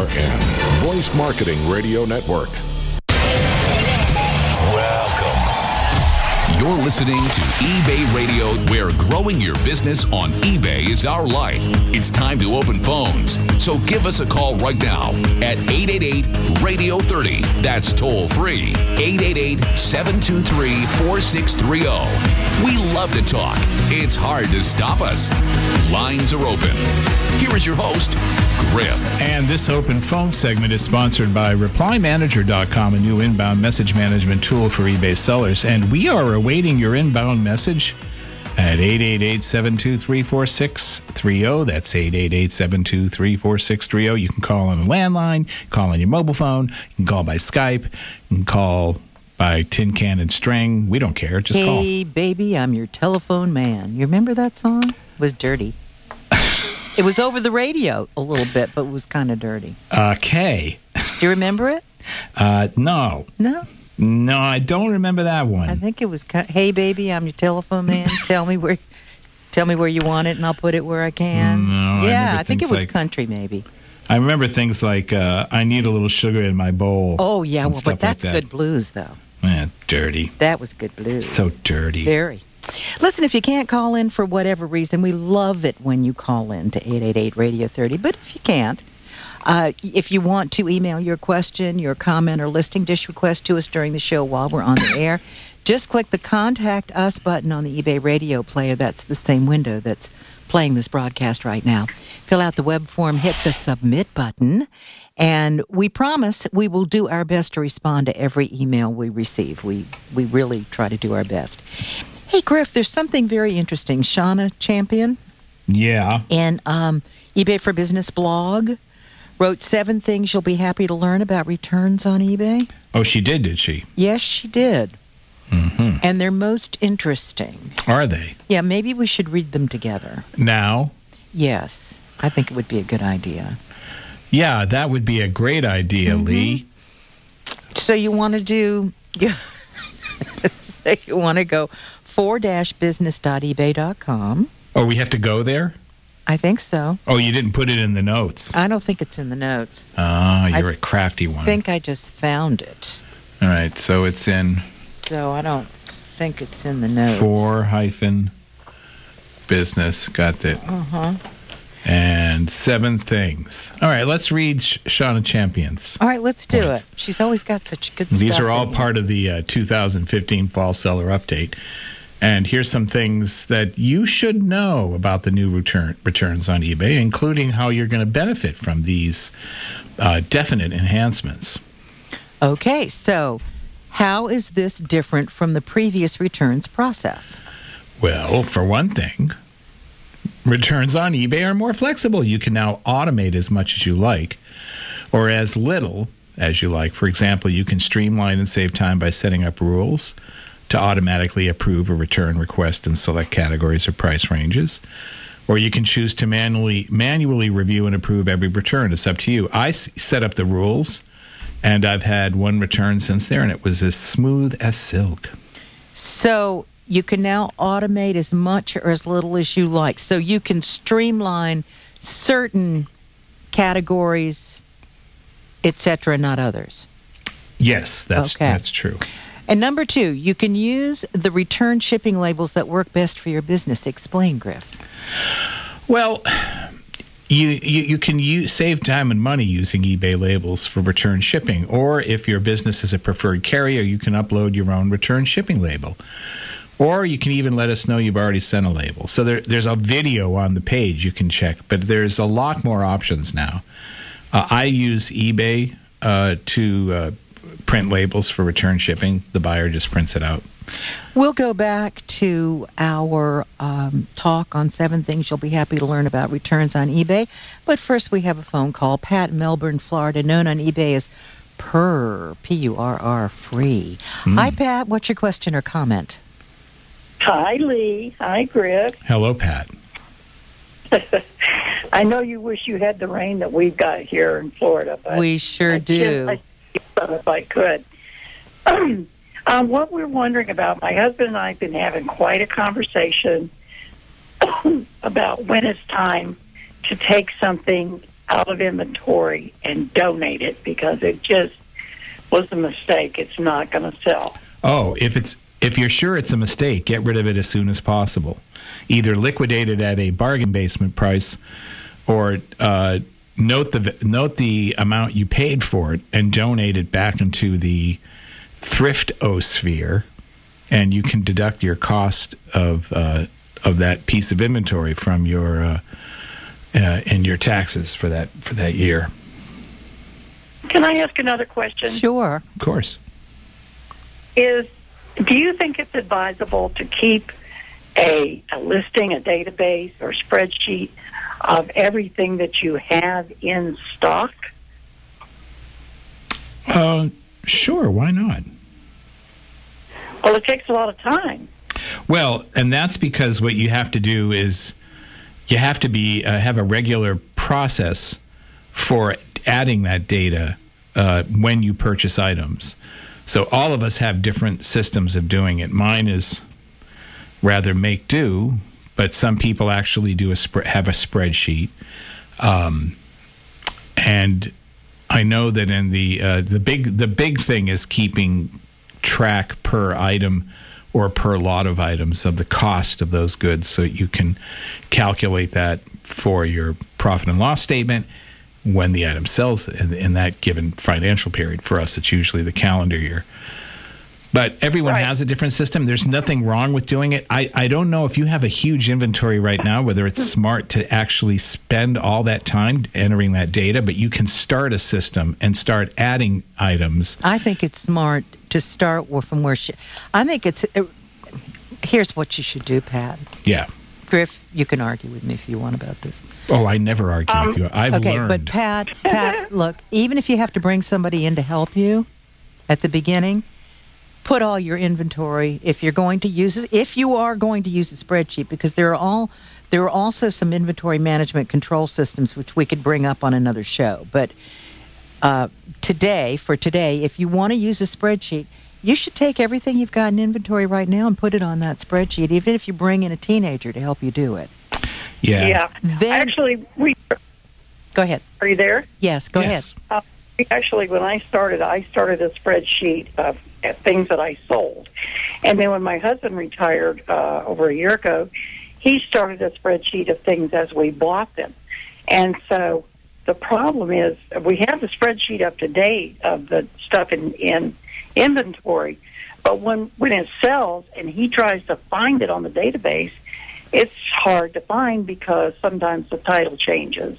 WRN, Voice Marketing Radio Network. Welcome. You're listening to eBay Radio, where growing your business on eBay is our life. It's time to open phones. So give us a call right now at 888-RADIO-30. That's toll free. 888-723-4630. We love to talk. It's hard to stop us. Lines are open. Here is your host, Griff. And this open phone segment is sponsored by ReplyManager.com, a new inbound message management tool for eBay sellers. And we are awaiting your inbound message at 888-723-4630. That's 888-723-4630. You can call on a landline, call on your mobile phone, you can call by Skype, you can call by tin can and string. We don't care. Just call. Hey, baby, I'm your telephone man. You remember that song? It was dirty. It was over the radio a little bit, but it was kind of dirty. Okay. Do you remember it? No. No? No, I don't remember that one. I think it was, hey, baby, I'm your telephone man. Tell me where you want it, and I'll put it where I can. No, yeah, I think it was country, maybe. I remember things like, I need a little sugar in my bowl. Oh, yeah, well, but that's good blues, though. Dirty. That was good blues. So dirty. Very. Listen, if you can't call in for whatever reason, we love it when you call in to 888-RADIO-30. But if you can't, if you want to email your question, your comment, or listing dish request to us during the show while we're on the air, just click the Contact Us button on the eBay radio player. That's the same window that's playing this broadcast right now. Fill out the web form, hit the Submit button, and we promise we will do our best to respond to every email we receive. We really try to do our best. Hey, Griff, there's something very interesting. Shauna Champion. Yeah. In eBay for Business blog wrote 7 things you'll be happy to learn about returns on eBay. Oh, she did she? Yes, she did. Mm-hmm. And they're most interesting. Are they? Yeah, maybe we should read them together. Now? Yes, I think it would be a good idea. Yeah, that would be a great idea, Lee. So you want to do... so you want to go 4-business.ebay.com. Oh, we have to go there? I think so. Oh, you didn't put it in the notes. I don't think it's in the notes. Oh, you're a crafty one. I think I just found it. All right, so it's in... So I don't think it's in the notes. 4-business. Got that. And 7 things. All right, let's read Shauna Champion's. All right, let's do it. She's always got such good stuff. These are all part of the 2015 Fall Seller Update. And here's some things that you should know about the new returns on eBay, including how you're going to benefit from these definite enhancements. Okay, so how is this different from the previous returns process? Well, for one thing, returns on eBay are more flexible. You can now automate as much as you like, or as little as you like. For example, you can streamline and save time by setting up rules to automatically approve a return request in select categories or price ranges. Or you can choose to manually review and approve every return. It's up to you. I set up the rules, and I've had one return since there, and it was as smooth as silk. So you can now automate as much or as little as you like. So you can streamline certain categories, etc., not others. Yes, that's true. And number 2, you can use the return shipping labels that work best for your business. Explain, Griff. Well, you can save time and money using eBay labels for return shipping. Or if your business is a preferred carrier, you can upload your own return shipping label. Or you can even let us know you've already sent a label. So there's a video on the page you can check, but there's a lot more options now. I use eBay to print labels for return shipping. The buyer just prints it out. We'll go back to our talk on 7 things you'll be happy to learn about returns on eBay. But first we have a phone call. Pat, Melbourne, Florida, known on eBay as Purr, P-U-R-R, free. Hi, Pat. What's your question or comment? Hi, Lee. Hi, Griff. Hello, Pat. I know you wish you had the rain that we've got here in Florida. But we sure do. If I could. What we're wondering about, my husband and I have been having quite a conversation about when it's time to take something out of inventory and donate it because it just was a mistake. It's not going to sell. Oh, if you're sure it's a mistake, get rid of it as soon as possible. Either liquidate it at a bargain basement price, or note the amount you paid for it and donate it back into the thrift-osphere, and you can deduct your cost of that piece of inventory from your and your taxes for that year. Can I ask another question? Sure. Of course. Do you think it's advisable to keep a listing, a database, or spreadsheet of everything that you have in stock? Sure, why not? Well, it takes a lot of time. Well, and that's because what you have to do is you have to have a regular process for adding that data when you purchase items. So all of us have different systems of doing it. Mine is rather make do, but some people actually have a spreadsheet. And I know that in the big thing is keeping track per item or per lot of items of the cost of those goods, so you can calculate that for your profit and loss statement when the item sells in that given financial period. For us, it's usually the calendar year. But everyone has a different system. There's nothing wrong with doing it. I don't know if you have a huge inventory right now, whether it's smart to actually spend all that time entering that data, but you can start a system and start adding items. I think it's smart to start from where I think it's... here's what you should do, Pat. Yeah. Griff, you can argue with me if you want about this. Oh, I never argue with you. I've learned. Okay, but Pat, look, even if you have to bring somebody in to help you at the beginning, put all your inventory if you are going to use a spreadsheet, because there are also some inventory management control systems which we could bring up on another show. But today, if you want to use a spreadsheet, you should take everything you've got in inventory right now and put it on that spreadsheet, even if you bring in a teenager to help you do it. Yeah. Yeah. Actually, Go ahead. Are you there? Yes, go ahead. Actually, when I started a spreadsheet of things that I sold. And then when my husband retired over a year ago, he started a spreadsheet of things as we bought them. And so the problem is we have the spreadsheet up to date of the stuff in inventory, but when it sells and he tries to find it on the database, it's hard to find because sometimes the title changes.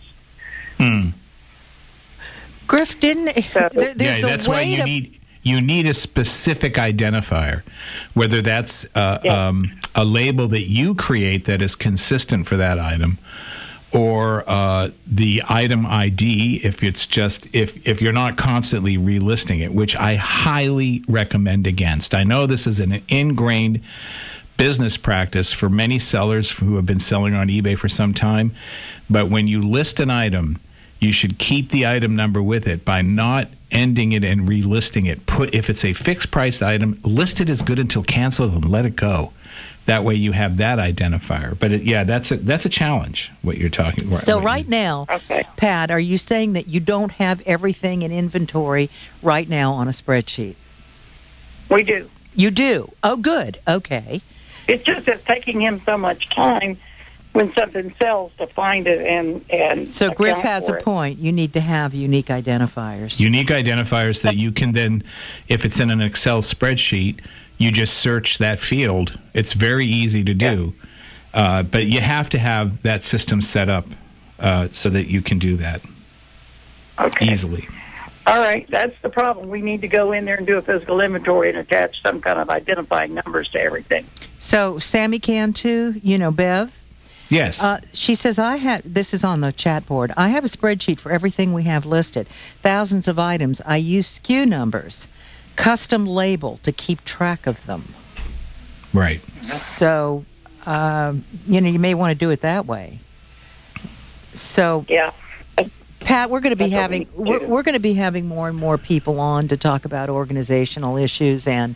Griff, that's why you need a specific identifier, whether that's a label that you create that is consistent for that item, or the item ID if it's just if you're not constantly relisting it, which I highly recommend against. I know this is an ingrained business practice for many sellers who have been selling on eBay for some time, but when you list an item, you should keep the item number with it by not ending it and relisting it. If it's a fixed price item, list it as good until canceled and let it go. That way you have that identifier. But that's a challenge, what you're talking about. So right now, Pat, are you saying that you don't have everything in inventory right now on a spreadsheet? We do. You do? Oh, good. Okay. It's just it's taking him so much time when something sells to find it and so Griff has a point. You need to have unique identifiers. Unique identifiers that you can then, if it's in an Excel spreadsheet, you just search that field. It's very easy to do, but you have to have that system set up so that you can do that easily. All right, that's the problem. We need to go in there and do a physical inventory and attach some kind of identifying numbers to everything. So Sammy can too, Bev? Yes. She says, this is on the chat board, I have a spreadsheet for everything we have listed. Thousands of items. I use SKU numbers, custom label to keep track of them. Right. So, you may want to do it that way. So, yeah. Pat, we're going to be having more and more people on to talk about organizational issues, and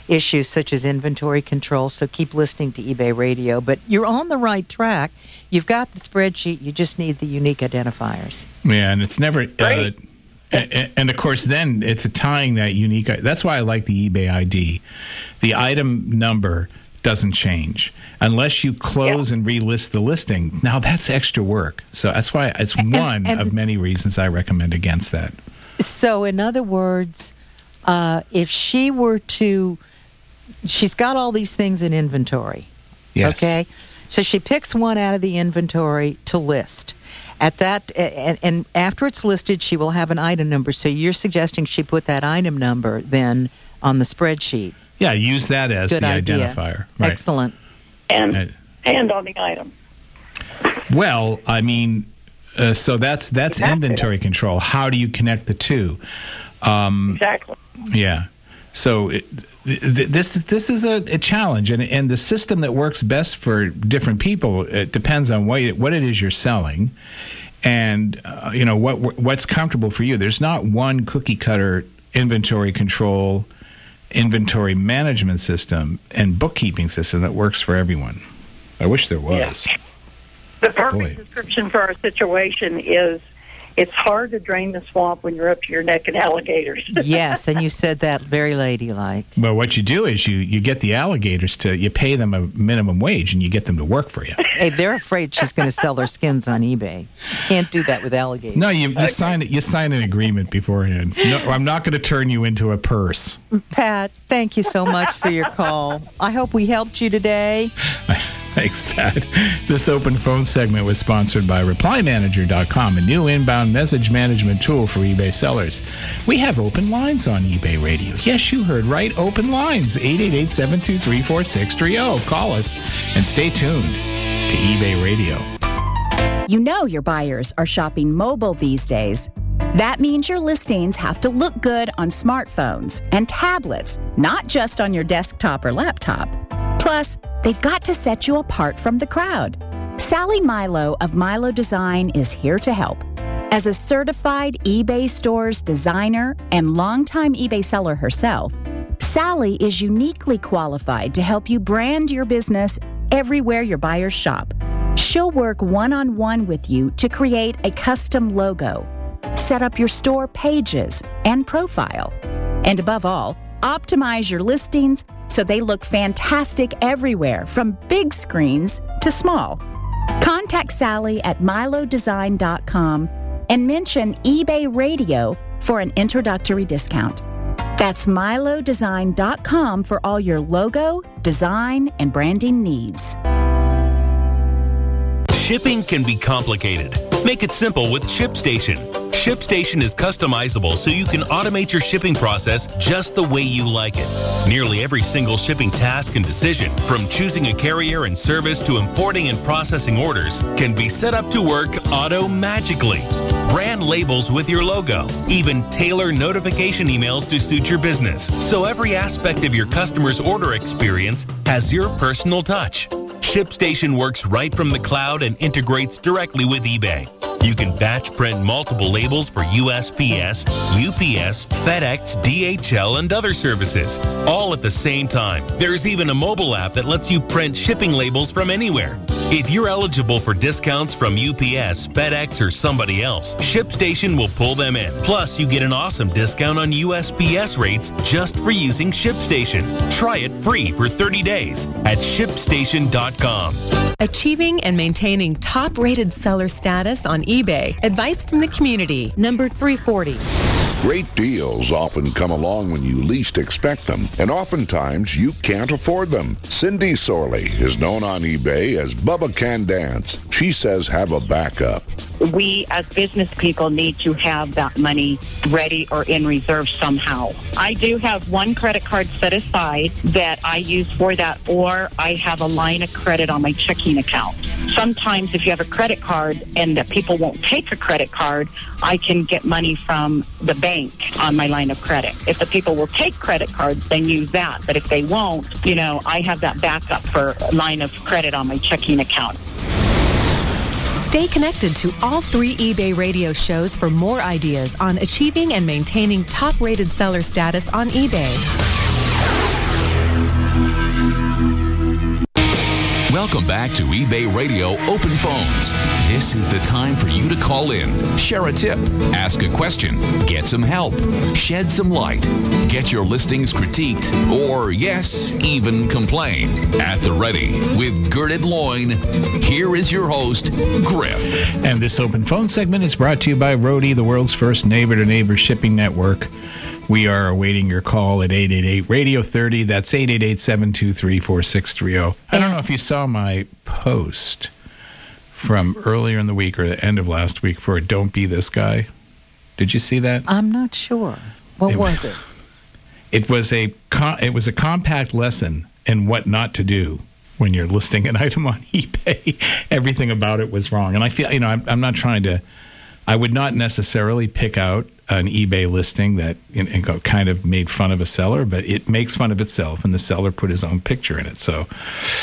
issues such as inventory control. So keep listening to eBay Radio. But you're on the right track. You've got the spreadsheet. You just need the unique identifiers. Yeah, and it's never... Great. And of course, then it's tying that unique... That's why I like the eBay ID. The item number doesn't change unless you close and relist the listing. Now, that's extra work. So that's why it's one of many reasons I recommend against that. So, in other words, if she were to... She's got all these things in inventory. Yes. Okay? So she picks one out of the inventory to list. At that, and after it's listed, she will have an item number. So you're suggesting she put that item number then on the spreadsheet. Yeah, use that as Good the idea. identifier. Right. Excellent. And on the item. Well, I mean, so that's inventory control. How do you connect the two? Exactly. Yeah. So this is a challenge, and the system that works best for different people, it depends on what it is you're selling, and what's comfortable for you. There's not one cookie cutter inventory control, inventory management system, and bookkeeping system that works for everyone. I wish there was. Yeah. The perfect description for our situation is, it's hard to drain the swamp when you're up to your neck in alligators. Yes, and you said that very ladylike. Well, what you do is you get the alligators you pay them a minimum wage, and you get them to work for you. Hey, they're afraid she's going to sell their skins on eBay. Can't do that with alligators. No, you sign an agreement beforehand. No, I'm not going to turn you into a purse. Pat, thank you so much for your call. I hope we helped you today. Thanks, Pat. This open phone segment was sponsored by ReplyManager.com, a new inbound message management tool for eBay sellers. We have open lines on eBay Radio. Yes, you heard right. Open lines. 888-723-4630. Call us and stay tuned to eBay Radio. You know your buyers are shopping mobile these days. That means your listings have to look good on smartphones and tablets, not just on your desktop or laptop. Plus, they've got to set you apart from the crowd. Sally Milo of Milo Design is here to help. As a certified eBay Stores designer and longtime eBay seller herself, Sally is uniquely qualified to help you brand your business everywhere your buyers shop. She'll work one-on-one with you to create a custom logo, set up your store pages and profile, and above all, optimize your listings so they look fantastic everywhere, from big screens to small. Contact Sally at milodesign.com and mention eBay Radio for an introductory discount. That's milodesign.com for all your logo, design, and branding needs. Shipping can be complicated. Make it simple with ShipStation. ShipStation is customizable so you can automate your shipping process just the way you like it. Nearly every single shipping task and decision, from choosing a carrier and service to importing and processing orders, can be set up to work auto-magically. Brand labels with your logo, even tailor notification emails to suit your business, so every aspect of your customer's order experience has your personal touch. ShipStation works right from the cloud and integrates directly with eBay. You can batch print multiple labels for USPS, UPS, FedEx, DHL, and other services, all at the same time. There's even a mobile app that lets you print shipping labels from anywhere. If you're eligible for discounts from UPS, FedEx, or somebody else, ShipStation will pull them in. Plus, you get an awesome discount on USPS rates just for using ShipStation. Try it free for 30 days at ShipStation.com. Achieving and maintaining top-rated seller status on eBay. Advice from the community. Number 340. Great deals often come along when you least expect them, and oftentimes you can't afford them. Cindy Sorley is known on eBay as Bubba Can Dance. She says have a backup. We as business people need to have that money ready or in reserve somehow. I do have one credit card set aside that I use for that, or I have a line of credit on my checking account. Sometimes if you have a credit card and that people won't take a credit card, I can get money from the bank on my line of credit. If the people will take credit cards, then use that. But if they won't, I have that backup for a line of credit on my checking account. Stay connected to all 3 eBay radio shows for more ideas on achieving and maintaining top-rated seller status on eBay. Welcome back to eBay Radio Open Phones. This is the time for you to call in, share a tip, ask a question, get some help, shed some light, get your listings critiqued, or, yes, even complain. At the ready, with girded loin, here is your host, Griff. And this open phone segment is brought to you by Roadie, the world's first neighbor-to-neighbor shipping network. We are awaiting your call at 888-RADIO-30. That's 888-723-4630. I don't know if you saw my post from earlier in the week or the end of last week for Don't Be This Guy. Did you see that? I'm not sure. What was it? It was a compact lesson in what not to do when you're listing an item on eBay. Everything about it was wrong. And I feel, I'm not trying to, I would not necessarily pick out an eBay listing that kind of made fun of a seller, but it makes fun of itself, and the seller put his own picture in it. So,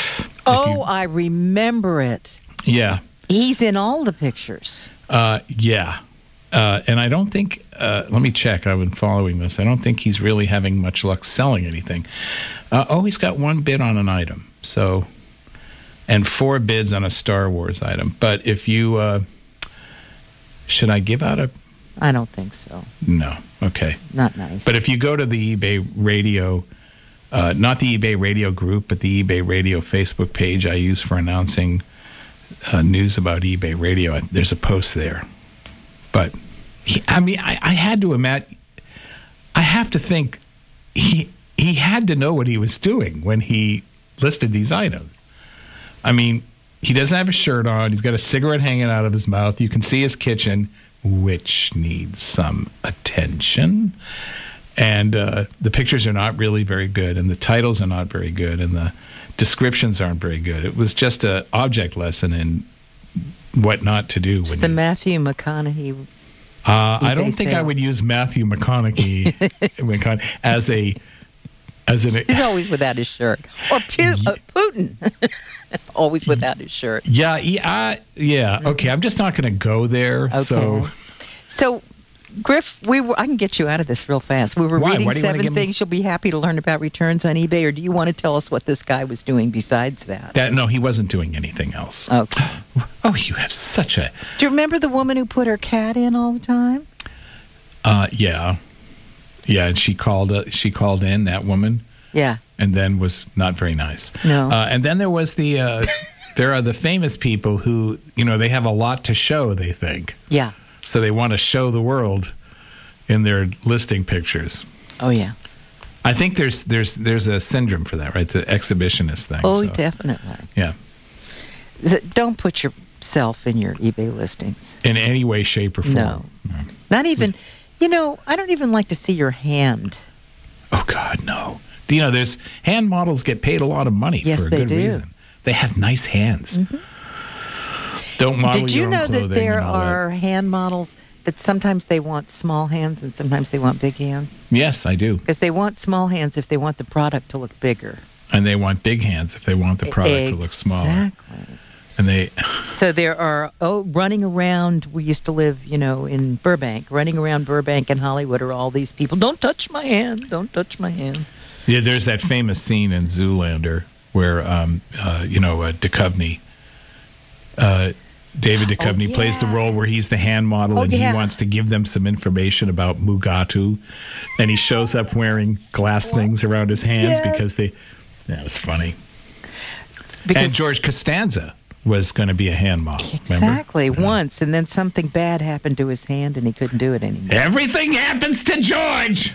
I remember it. Yeah. He's in all the pictures. Yeah. And I don't think, let me check. I've been following this. I don't think he's really having much luck selling anything. He's got one bid on an item. So, and 4 bids on a Star Wars item. But if you, should I give out a? I don't think so. No. Okay. Not nice. But if you go to the eBay Radio, not the eBay Radio group, but the eBay Radio Facebook page I use for announcing news about eBay Radio, there's a post there. But, I had to imagine, I have to think he had to know what he was doing when he listed these items. I mean, he doesn't have a shirt on. He's got a cigarette hanging out of his mouth. You can see his kitchen, which needs some attention. And the pictures are not really very good, and the titles are not very good, and the descriptions aren't very good. It was just an object lesson in what not to do. It's the Matthew McConaughey. I don't think I would use Matthew McConaughey as an. He's always without his shirt. Or Putin, always without his shirt. Yeah. Okay, I'm just not going to go there. Okay. So, Griff, I can get you out of this real fast. We were reading 7 things you'll be happy to learn about returns on eBay, or do you want to tell us what this guy was doing besides that? No, he wasn't doing anything else. Okay. Oh, you have such a... Do you remember the woman who put her cat in all the time? Yeah. Yeah, and she called in, that woman. Yeah. And then was not very nice. No. And then there was there are the famous people who, they have a lot to show, they think. Yeah. So they want to show the world in their listing pictures. Oh, yeah. I think there's a syndrome for that, right? The exhibitionist thing. Oh, so. Definitely. Yeah. Don't put yourself in your eBay listings. In any way, shape, or form. No. Not even, I don't even like to see your hand. Oh, God, no. There's hand models get paid a lot of money for a good reason. They have nice hands. Mm-hmm. Don't model your own clothing. Did you know that there are hand models that sometimes they want small hands and sometimes they want big hands? Yes, I do. Because they want small hands if they want the product to look bigger. And they want big hands if they want the product to look smaller. Exactly. And So there are, running around, we used to live, in Burbank. Running around Burbank and Hollywood are all these people. Don't touch my hand. Don't touch my hand. Yeah, there's that famous scene in Zoolander where, Duchovny, David Duchovny plays the role where he's the hand model and he wants to give them some information about Mugatu. And he shows up wearing glass things around his hands because that was funny. And George Costanza was going to be a hand model. Exactly, once. And then something bad happened to his hand and he couldn't do it anymore. Everything happens to George!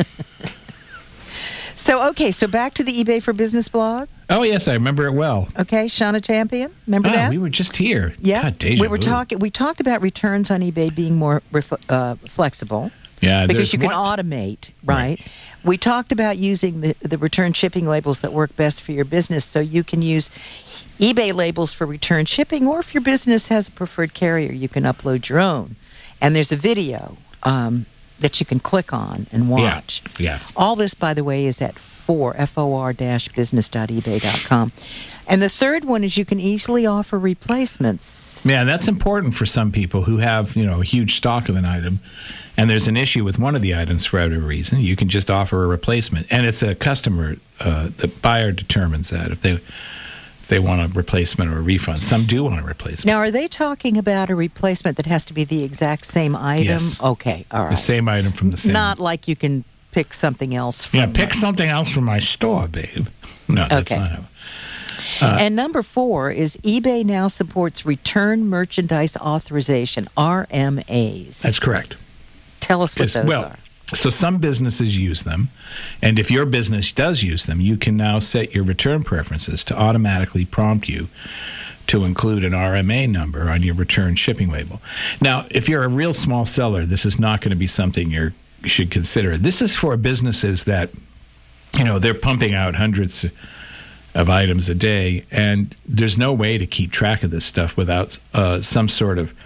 So back to the eBay for Business blog. Oh, yes, I remember it well. Okay, Shauna Champion, remember that? We were just here. Yeah, God, deja vu. We talked about returns on eBay being more flexible. Yeah, because you can automate, right? We talked about using the return shipping labels that work best for your business, so you can use eBay labels for return shipping, or if your business has a preferred carrier, you can upload your own. And there's a video that you can click on and watch. Yeah. All this, by the way, is at for-business.ebay.com. And the third one is you can easily offer replacements. Yeah, that's important for some people who have, a huge stock of an item, and there's an issue with one of the items for whatever reason. You can just offer a replacement, and it's a customer. The buyer determines that if if they want a replacement or a refund. Some do want a replacement. Now, are they talking about a replacement that has to be the exact same item? Yes. Okay, all right. The same item from the same. Not like you can pick something else from... Yeah, pick something else from my store, babe. No, that's Okay. not how... And number 4 is eBay now supports Return Merchandise Authorization, RMAs. That's correct. Tell us what those are. So some businesses use them, and if your business does use them, you can now set your return preferences to automatically prompt you to include an RMA number on your return shipping label. Now, if you're a real small seller, this is not going to be something you should consider. This is for businesses that, they're pumping out hundreds of items a day, and there's no way to keep track of this stuff without some sort of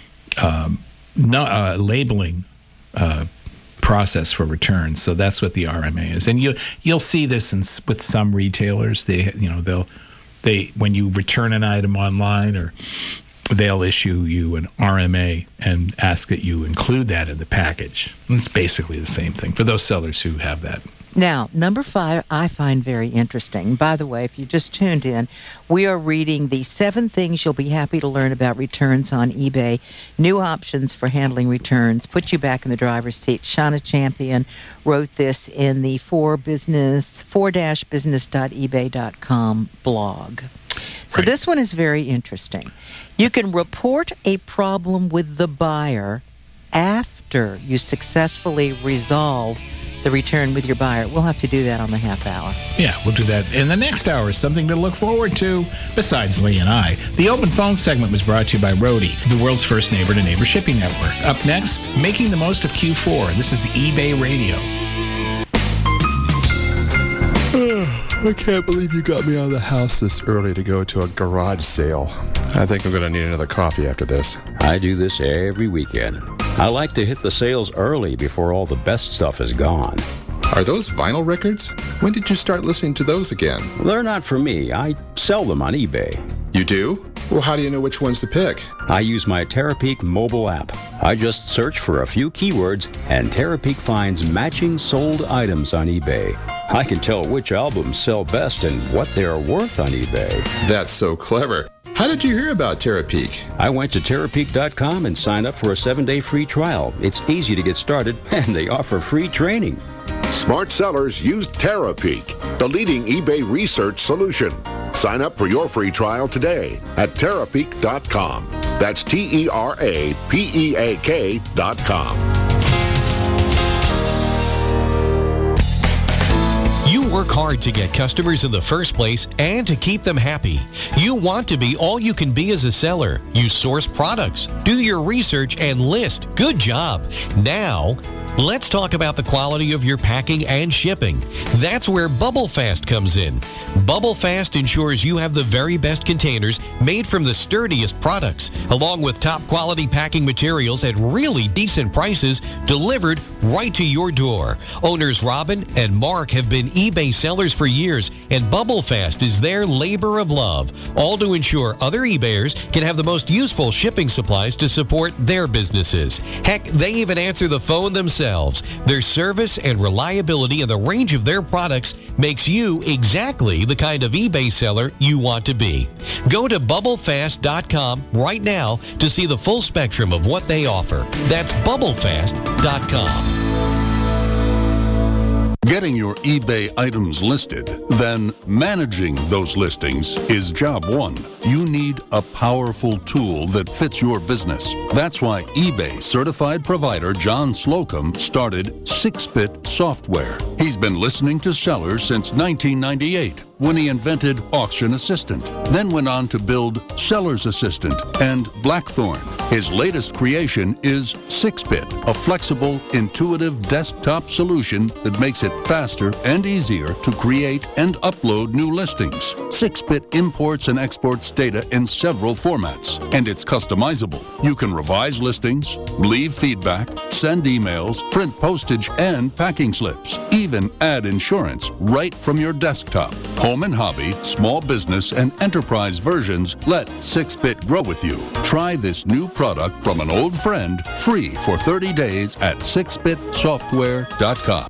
labeling process for returns. So that's what the RMA is, and you'll see this with some retailers. They when you return an item online, or they'll issue you an RMA and ask that you include that in the package. And it's basically the same thing for those sellers who have that. Now, number 5, I find very interesting. By the way, if you just tuned in, we are reading the 7 things you'll be happy to learn about returns on eBay. New options for handling returns. Put you back in the driver's seat. Shauna Champion wrote this in the 4-business.ebay.com blog. So Right. this one is very interesting. You can report a problem with the buyer after you successfully resolve the return with your buyer. We'll have to do that on the half hour. Yeah, we'll do that in the next hour. Something to look forward to, besides Lee and I. The open phone segment was brought to you by Roadie, the world's first neighbor-to-neighbor shipping network. Up next, making the most of Q4. This is eBay Radio. I can't believe you got me out of the house this early to go to a garage sale. I think I'm going to need another coffee after this. I do this every weekend. I like to hit the sales early before all the best stuff is gone. Are those vinyl records? When did you start listening to those again? They're not for me. I sell them on eBay. You do? Well, how do you know which ones to pick? I use my Terapeak mobile app. I just search for a few keywords, and Terapeak finds matching sold items on eBay. I can tell which albums sell best and what they're worth on eBay. That's so clever. How did you hear about Terapeak? I went to Terapeak.com and signed up for a 7-day free trial. It's easy to get started, and they offer free training. Smart sellers use Terapeak, the leading eBay research solution. Sign up for your free trial today at Terapeak.com. That's TERAPEAK.com. You work hard to get customers in the first place and to keep them happy. You want to be all you can be as a seller. You source products, do your research, and list. Good job. Now, let's talk about the quality of your packing and shipping. That's where Bubble Fast comes in. Bubble Fast ensures you have the very best containers made from the sturdiest products, along with top quality packing materials at really decent prices delivered right to your door. Owners Robin and Mark have been eBay sellers for years, and Bubble Fast is their labor of love, all to ensure other eBayers can have the most useful shipping supplies to support their businesses. Heck, they even answer the phone themselves. Their service and reliability and the range of their products makes you exactly the kind of eBay seller you want to be. Go to BubbleFast.com right now to see the full spectrum of what they offer. That's BubbleFast.com. Getting your eBay items listed, then managing those listings is job one. You need a powerful tool that fits your business. That's why eBay certified provider John Slocum started 6-Bit Software. He's been listening to sellers since 1998 when he invented Auction Assistant, then went on to build Seller's Assistant and Blackthorn. His latest creation is 6-Bit, a flexible, intuitive desktop solution that makes it faster and easier to create and upload new listings. 6-Bit imports and exports data in several formats, and it's customizable. You can revise listings, leave feedback, send emails, print postage and packing slips, even add insurance right from your desktop. Home and hobby, small business, and enterprise versions let 6-Bit grow with you. Try this new product from an old friend free for 30 days at 6bitsoftware.com.